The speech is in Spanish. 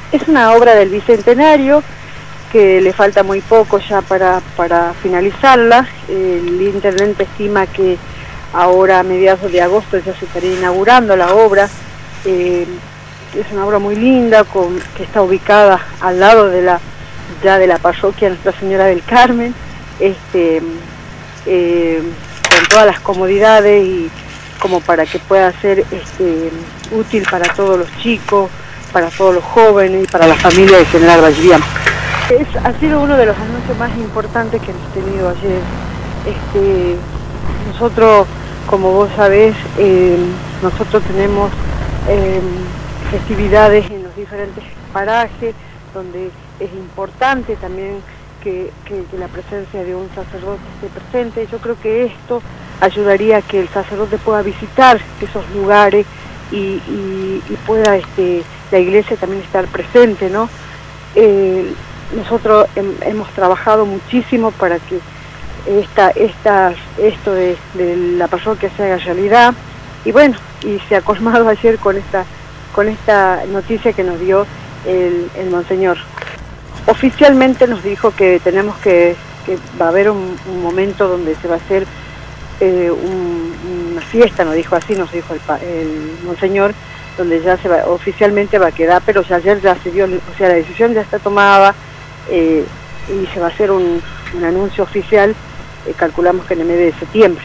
Es una obra del Bicentenario que le falta muy poco ya para finalizarla. El intendente estima que ahora a mediados de agosto ya se estaría inaugurando la obra. Es una obra muy linda que está ubicada al lado de la parroquia Nuestra Señora del Carmen, con todas las comodidades y como para que pueda ser útil para todos los chicos, para todos los jóvenes y para la familia de General Vallivian. Ha sido uno de los anuncios más importantes que hemos tenido ayer. Nosotros, como vos sabés, nosotros tenemos festividades en los diferentes parajes, donde es importante también que la presencia de un sacerdote esté presente. Yo creo que esto ayudaría a que el sacerdote pueda visitar esos lugares y pueda la iglesia también estar presente, ¿no? Nosotros hemos trabajado muchísimo para que esto de la parroquia se haga realidad, y bueno, y se ha colmado ayer con esta noticia que nos dio el monseñor. Oficialmente nos dijo que tenemos que va a haber un momento donde se va a hacer una fiesta, nos dijo el monseñor, donde ya oficialmente va a quedar, pero ayer ya se dio, o sea, la decisión ya está tomada, y se va a hacer un anuncio oficial, calculamos que en el mes de septiembre.